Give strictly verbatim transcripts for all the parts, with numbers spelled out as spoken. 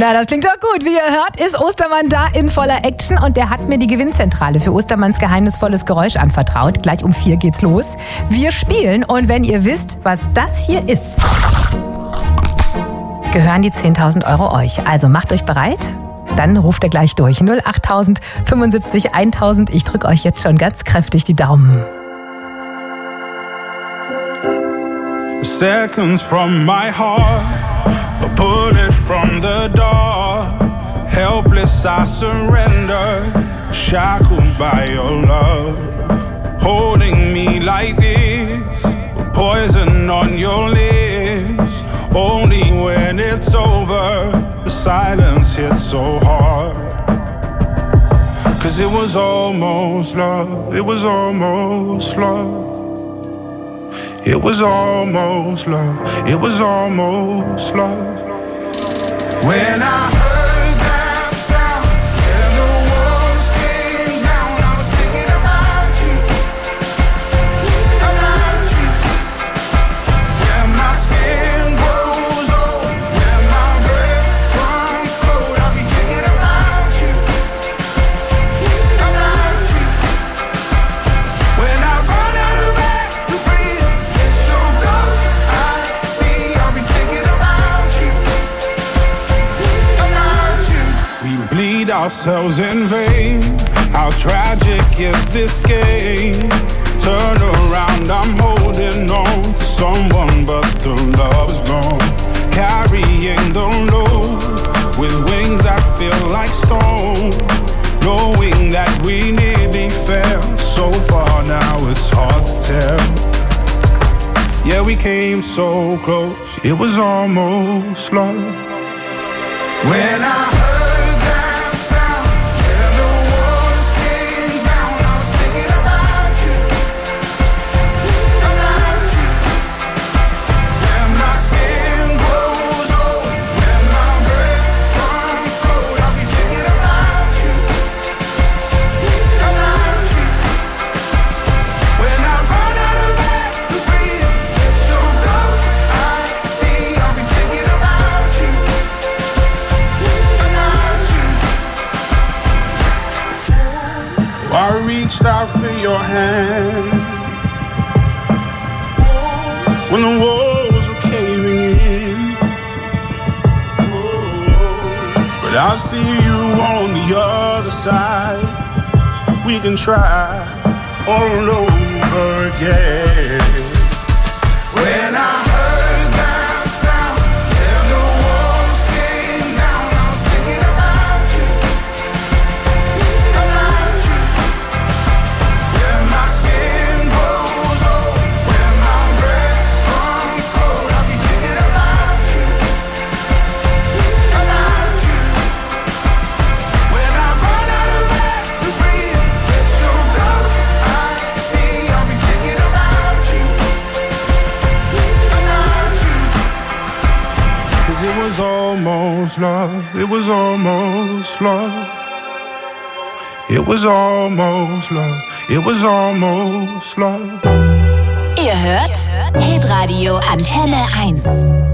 Na, das klingt doch gut. Wie ihr hört, ist Ostermann da in voller Action und der hat mir die Gewinnzentrale für Ostermanns geheimnisvolles Geräusch anvertraut. Gleich um vier geht's los. Wir spielen und wenn ihr wisst, was das hier ist, gehören die zehntausend Euro euch. Also macht euch bereit. Dann ruft er gleich durch. null achttausend fünfundsiebzig eintausend. Ich drücke euch jetzt schon ganz kräftig die Daumen. Seconds from my heart, a bullet from the door. Helpless I surrender, shackled by your love. Holding me like this, poison on your lips. Only when it's over, the silence hits so hard. Cause it was almost love, it was almost love. It was almost love, it was almost love. When I heard that sound and the walls came down, I was thinking about you, about you. When my skin grows old, when my breath runs cold, I'll be thinking about you, about you. When I run out of air to breathe, so close I see, I'll be thinking about you, about you. We bleed ourselves in vain. How tragic is this game? Turn around, I'm holding on to someone, but the love's gone. Carrying the load with wings that feel like stone. Knowing that we nearly fell so far, now it's hard to tell. Yeah, we came so close, it was almost love. When I heard that sound and the walls came down, I was thinking about you, about you. When my skin grows old, when my breath runs cold, I'll be thinking about you, about you. When I run out of air to breathe, so close I see, I'll be thinking about you, about you. I reached out for your hand when the walls were caving in, but I see you on the other side. We can try all over again. When I heard that sound and the walls came down, I was thinking about you, about you. When my skin grows old, when my breath runs cold, I'll be thinking about you, about you. When I run out of air to breathe, so close I see, I'll be thinking about you, about you. Cause it was almost love, it was almost love. It was almost love, it was almost love. Ihr hört Hitradio Antenne eins.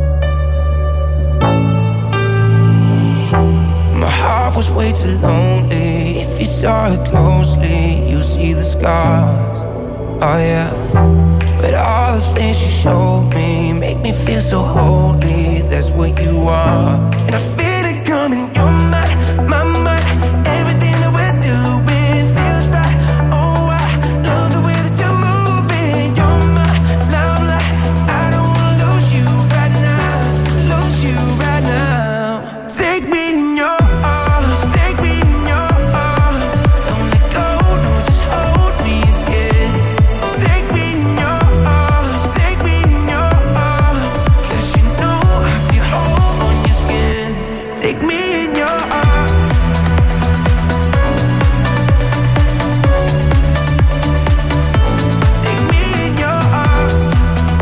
My heart was way too lonely. If you saw it closely, you see the scars. Oh yeah. But all the things you showed me make me feel so holy. That's what you are. And I feel it coming. You're my, my, my. Everything that we're doing feels right. Oh, I love the way that you're moving. You're my limelight. I don't wanna lose you right now. Lose you right now. Take me in your arms. Take me in your arms. Don't let go. No, just hold me again. Take me in your arms. Take me in your arms. 'Cause you know I feel whole on your skin. Take me in your arms. Take me in your arms.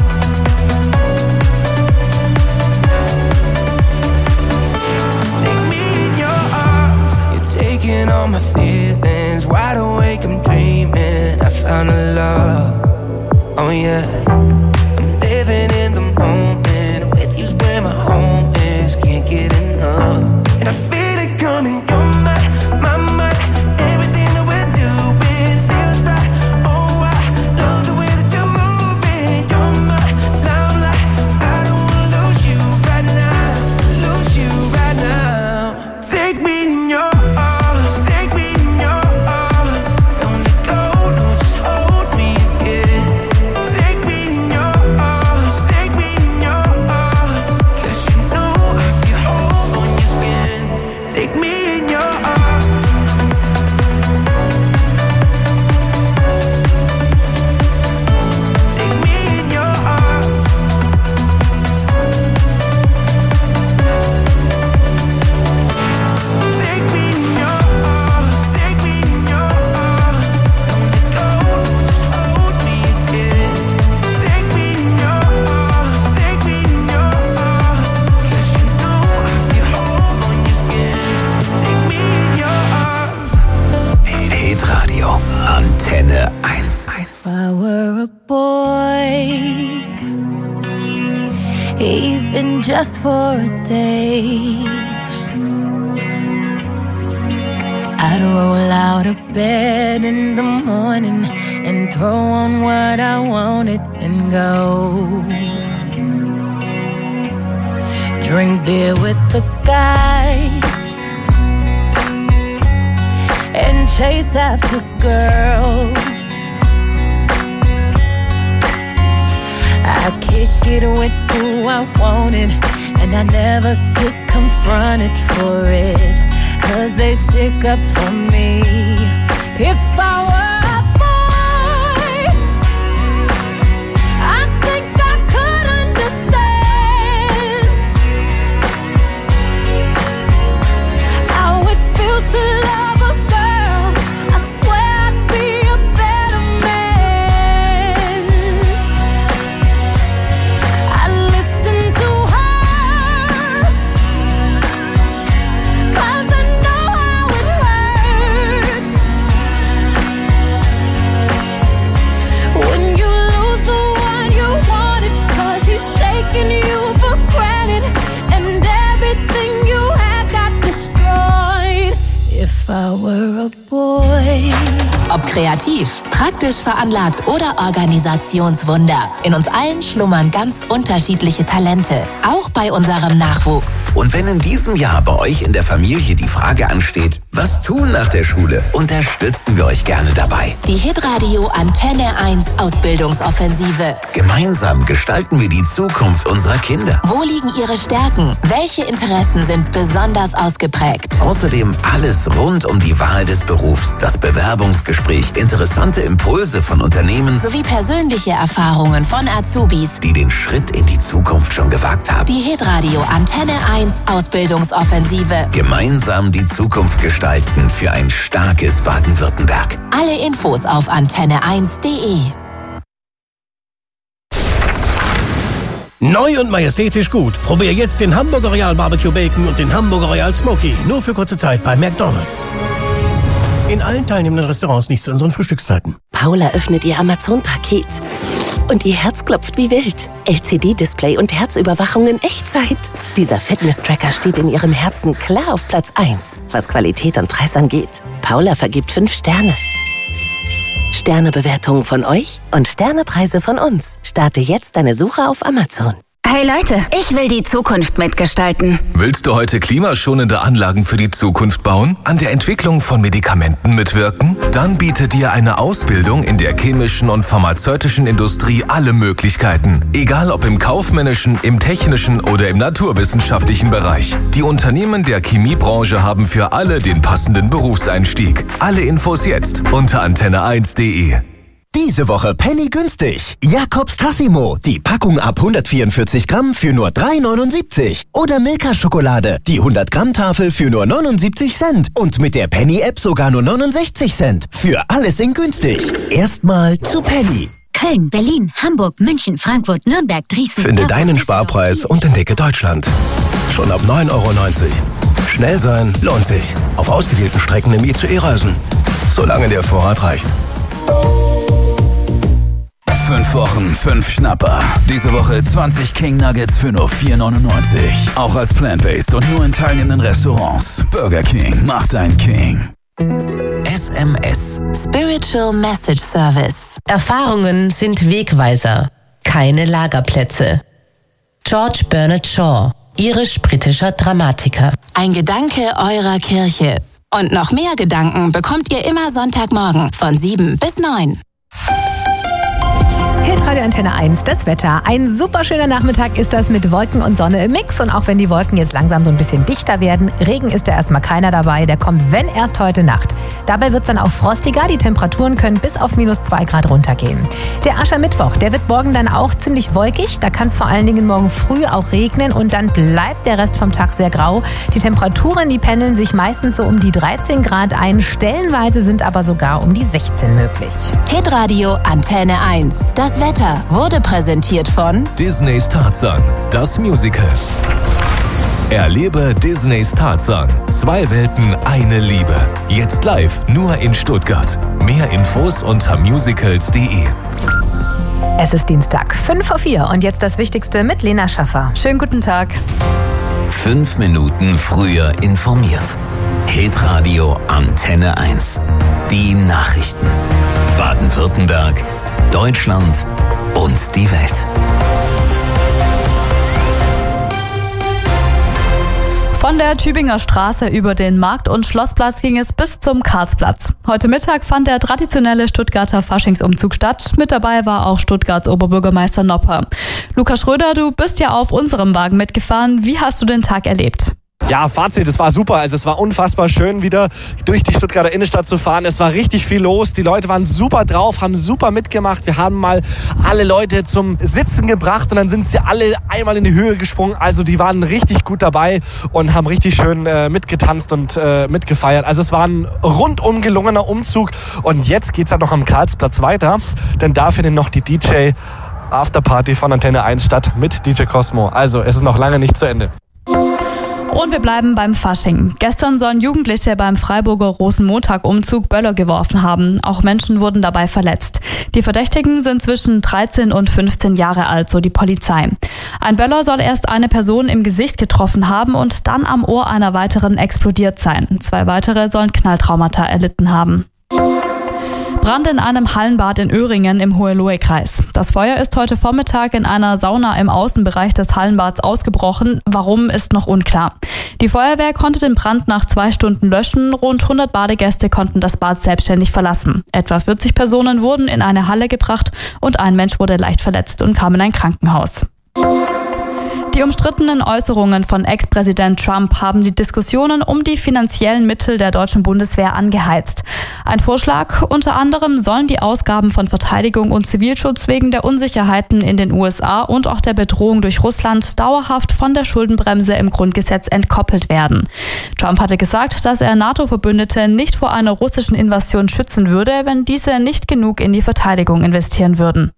Take me in your arms. You're taking all my feelings. Wide awake, I'm dreaming. I found a love. Oh yeah. I'm living in the moment. With you's where my home is. Can't get enough. And a boy, even just for a day, I'd roll out of bed in the morning and throw on what I wanted and go drink beer with the guys and chase after girls. I kick it with who I wanted, and I never get confronted for it, 'cause they stick up for me. If I were a boy, I think I could understand how it feels to love a girl. I swear I'd be a better man. I listen to her, 'cause I know how it hurts when you lose the one you wanted, 'cause he's taking you for granted and everything you had got destroyed. If I were a boy. Ob kreativ, praktisch veranlagt oder Organisationswunder, in uns allen schlummern ganz unterschiedliche Talente, auch bei unserem Nachwuchs. Und wenn in diesem Jahr bei euch in der Familie die Frage ansteht, was tun nach der Schule, unterstützen wir euch gerne dabei. Die Hitradio Antenne eins Ausbildungsoffensive. Gemeinsam gestalten wir die Zukunft unserer Kinder. Wo liegen ihre Stärken? Welche Interessen sind besonders ausgeprägt? Außerdem alles rund um die Wahl des Berufs, das Bewerbungsgespräch, interessante Impulse von Unternehmen Sowie persönliche Erfahrungen von Azubis. die den Schritt in die Zukunft schon gewagt haben. Die Hitradio Antenne eins Ausbildungsoffensive. Gemeinsam die Zukunft gestalten für ein starkes Baden-Württemberg. Alle Infos auf antenne eins punkt de. Neu und majestätisch gut. Probier jetzt den Hamburger Royal Barbecue Bacon und den Hamburger Royal Smoky. Nur für kurze Zeit bei McDonald's. In allen teilnehmenden Restaurants nicht zu unseren Frühstückszeiten. Paula öffnet ihr Amazon-Paket. Und ihr Herz klopft wie wild. L C D-Display und Herzüberwachung in Echtzeit. Dieser Fitness-Tracker steht in ihrem Herzen klar auf Platz eins, was Qualität und Preis angeht. Paula vergibt fünf Sterne. Sternebewertungen von euch und Sternepreise von uns. Starte jetzt deine Suche auf Amazon. Hey Leute, ich will die Zukunft mitgestalten. Willst du heute klimaschonende Anlagen für die Zukunft bauen? An der Entwicklung von Medikamenten mitwirken? Dann bietet dir eine Ausbildung in der chemischen und pharmazeutischen Industrie alle Möglichkeiten. Egal ob im kaufmännischen, im technischen oder im naturwissenschaftlichen Bereich. Die Unternehmen der Chemiebranche haben für alle den passenden Berufseinstieg. Alle Infos jetzt unter antenne eins punkt de. Diese Woche Penny günstig. Jakobs Tassimo, die Packung ab hundertvierundvierzig Gramm für nur drei neunundsiebzig. Oder Milka Schokolade, die hundert Gramm Tafel für nur neunundsiebzig Cent. Und mit der Penny App sogar nur neunundsechzig Cent. Für alles in günstig. Erstmal zu Penny. Köln, Berlin, Hamburg, München, Frankfurt, Nürnberg, Dresden. Finde deinen Sparpreis und entdecke Deutschland. Schon ab neun Euro neunzig. Schnell sein lohnt sich. Auf ausgewählten Strecken im I C E reisen. Solange der Vorrat reicht. Fünf Wochen, fünf Schnapper. Diese Woche zwanzig King Nuggets für nur vier neunundneunzig. Auch als Plant-Based und nur in teilnehmenden Restaurants. Burger King macht ein King. S M S. Spiritual Message Service. Erfahrungen sind Wegweiser, keine Lagerplätze. George Bernard Shaw, irisch-britischer Dramatiker. Ein Gedanke eurer Kirche. Und noch mehr Gedanken bekommt ihr immer Sonntagmorgen von sieben bis neun. Hitradio Antenne eins, das Wetter. Ein super schöner Nachmittag ist das mit Wolken und Sonne im Mix. Und auch wenn die Wolken jetzt langsam so ein bisschen dichter werden, Regen ist da erstmal keiner dabei. Der kommt, wenn erst heute Nacht. Dabei wird es dann auch frostiger. Die Temperaturen können bis auf minus zwei Grad runtergehen. Der Aschermittwoch, der wird morgen dann auch ziemlich wolkig. Da kann es vor allen Dingen morgen früh auch regnen und dann bleibt der Rest vom Tag sehr grau. Die Temperaturen, die pendeln sich meistens so um die dreizehn Grad ein. Stellenweise sind aber sogar um die sechzehn möglich. Hitradio Antenne eins. Das Wetter wurde präsentiert von Disneys Tarzan, das Musical. Erlebe Disneys Tarzan. Zwei Welten, eine Liebe. Jetzt live, nur in Stuttgart. Mehr Infos unter musicals punkt de. Es ist Dienstag, fünf vor vier und jetzt das Wichtigste mit Lena Schaffer. Schönen guten Tag. Fünf Minuten früher informiert. Hitradio Antenne eins. Die Nachrichten. Baden-Württemberg, Deutschland und die Welt. Von der Tübinger Straße über den Markt- und Schlossplatz ging es bis zum Karlsplatz. Heute Mittag fand der traditionelle Stuttgarter Faschingsumzug statt. Mit dabei war auch Stuttgarts Oberbürgermeister Nopper. Lukas Schröder, du bist ja auf unserem Wagen mitgefahren. Wie hast du den Tag erlebt? Ja, Fazit, es war super. Also es war unfassbar schön, wieder durch die Stuttgarter Innenstadt zu fahren. Es war richtig viel los. Die Leute waren super drauf, haben super mitgemacht. Wir haben mal alle Leute zum Sitzen gebracht und dann sind sie alle einmal in die Höhe gesprungen. Also die waren richtig gut dabei und haben richtig schön äh, mitgetanzt und äh, mitgefeiert. Also es war ein rundum gelungener Umzug. Und jetzt geht's halt noch am Karlsplatz weiter, denn da findet noch die D J Afterparty von Antenne eins statt mit D J Cosmo. Also es ist noch lange nicht zu Ende. Und wir bleiben beim Fasching. Gestern sollen Jugendliche beim Freiburger Rosenmontag-Umzug Böller geworfen haben. Auch Menschen wurden dabei verletzt. Die Verdächtigen sind zwischen dreizehn und fünfzehn Jahre alt, so die Polizei. Ein Böller soll erst eine Person im Gesicht getroffen haben und dann am Ohr einer weiteren explodiert sein. Zwei weitere sollen Knalltraumata erlitten haben. Brand in einem Hallenbad in Öhringen im Hohenlohe-Kreis. Das Feuer ist heute Vormittag in einer Sauna im Außenbereich des Hallenbads ausgebrochen. Warum, ist noch unklar. Die Feuerwehr konnte den Brand nach zwei Stunden löschen. Rund hundert Badegäste konnten das Bad selbstständig verlassen. Etwa vierzig Personen wurden in eine Halle gebracht und ein Mensch wurde leicht verletzt und kam in ein Krankenhaus. Die umstrittenen Äußerungen von Ex-Präsident Trump haben die Diskussionen um die finanziellen Mittel der deutschen Bundeswehr angeheizt. Ein Vorschlag: Unter anderem sollen die Ausgaben von Verteidigung und Zivilschutz wegen der Unsicherheiten in den U S A und auch der Bedrohung durch Russland dauerhaft von der Schuldenbremse im Grundgesetz entkoppelt werden. Trump hatte gesagt, dass er NATO-Verbündete nicht vor einer russischen Invasion schützen würde, wenn diese nicht genug in die Verteidigung investieren würden.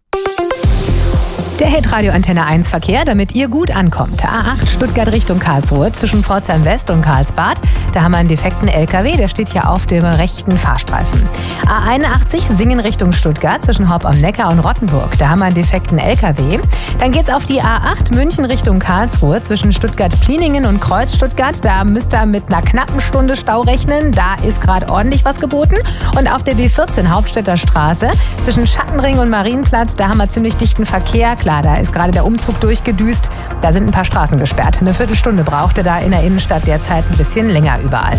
Der Hitradio Antenne eins Verkehr, damit ihr gut ankommt. A acht Stuttgart Richtung Karlsruhe zwischen Pforzheim West und Karlsbad. Da haben wir einen defekten L K W, der steht hier auf dem rechten Fahrstreifen. A einundachtzig Singen Richtung Stuttgart zwischen Haupt am Neckar und Rottenburg. Da haben wir einen defekten L K W. Dann geht's auf die A acht München Richtung Karlsruhe zwischen Stuttgart-Pliningen und Kreuz Stuttgart. Da müsst ihr mit einer knappen Stunde Stau rechnen. Da ist gerade ordentlich was geboten. Und auf der B vierzehn Hauptstädter Straße zwischen Schattenring und Marienplatz, da haben wir ziemlich dichten Verkehr. Klar, da ist gerade der Umzug durchgedüst. Da sind ein paar Straßen gesperrt. Eine Viertelstunde brauchte da in der Innenstadt derzeit ein bisschen länger überall.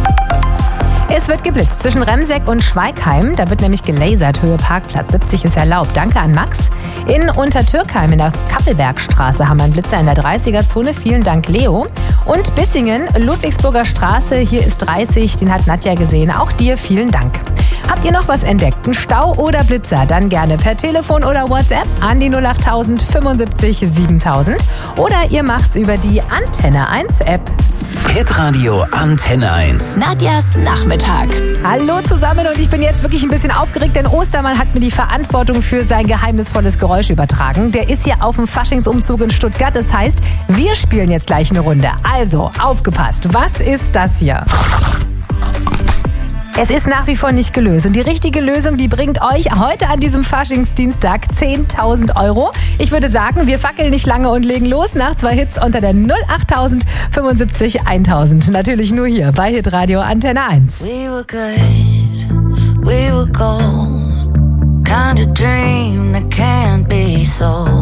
Es wird geblitzt zwischen Remseck und Schweigheim. Da wird nämlich gelasert. Höhe Parkplatz. siebzig ist erlaubt. Danke an Max. In Untertürkheim in der Kappelbergstraße haben wir einen Blitzer in der dreißiger-Zone. Vielen Dank, Leo. Und Bissingen, Ludwigsburger Straße. Hier ist dreißig. Den hat Nadja gesehen. Auch dir vielen Dank. Habt ihr noch was entdeckt? Ein Stau oder Blitzer? Dann gerne per Telefon oder WhatsApp an die null achttausend fünfundsiebzig siebentausend. Oder ihr macht's über die Antenne eins App. Hitradio Antenne eins. Nadjas Nachmittag. Hallo zusammen und ich bin jetzt wirklich ein bisschen aufgeregt, denn Ostermann hat mir die Verantwortung für sein geheimnisvolles Geräusch übertragen. Der ist hier auf dem Faschingsumzug in Stuttgart. Das heißt, wir spielen jetzt gleich eine Runde. Also, aufgepasst. Was ist das hier? Es ist nach wie vor nicht gelöst. Und die richtige Lösung, die bringt euch heute an diesem Faschingsdienstag zehntausend Euro. Ich würde sagen, wir fackeln nicht lange und legen los nach zwei Hits unter der null achttausend fünfundsiebzig eintausend. Natürlich nur hier bei Hitradio Antenne eins. We were good, we were gold, kind of dream that can't be sold.